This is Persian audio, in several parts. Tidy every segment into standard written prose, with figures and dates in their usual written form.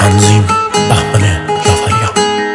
تنظیم بهمن جعفریان.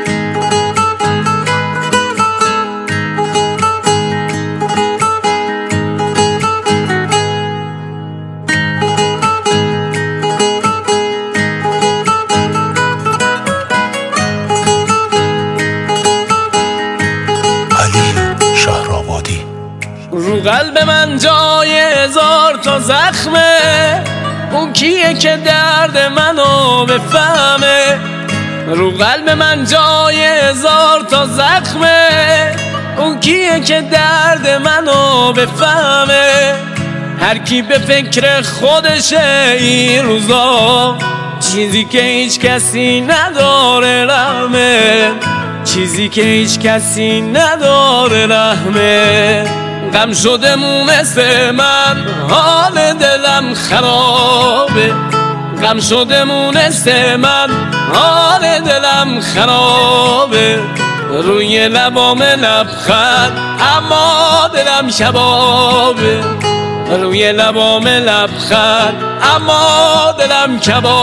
رو قلب من جای هزار تا زخمه، اون کیه که درد منو بفهمه؟ رو قلب من جای هزار تا زخمه، اون کیه که درد منو بفهمه؟ هر کی به فکر خودشه این روزا، چیزی که هیچ کسی نداره رحمه، چیزی که هیچ کسی نداره رحمه. غم شده مونس من، حال دلم خرابه، غم شده مونس من، حال دلم خرابه. روی لبام لبخند اما دلم کبابه، روی لبام لبخند اما دلم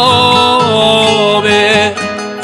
کبابه.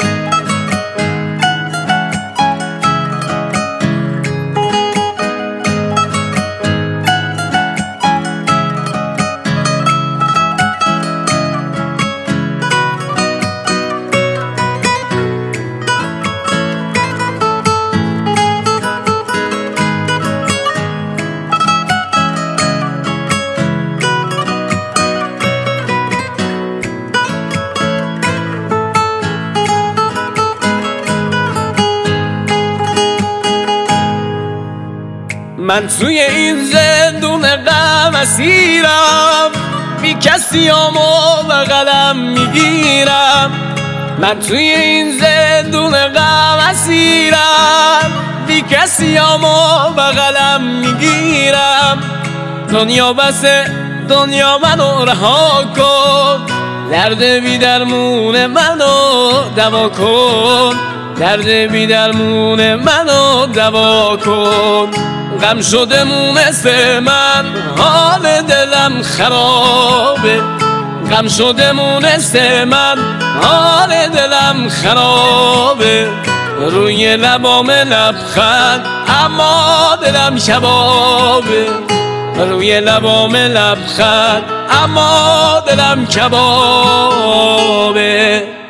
من توی این زندون غم اسیرم، بی کسی و بغلم میگیرم. من توی این زندون غم اسیرم، بی کسی و بغلم میگیرم. دنیا بسه، دنیا منو رها کن، درد بی درمون منو دوا کن، درد بی درمون منو دوا کن. غم شده مونس من، حال دلم خرابه، غم شده مونس من، حال دلم خرابه. روی لبام لبخند اما دلم کبابه، روی لبام لبخند اما دلم کبابه.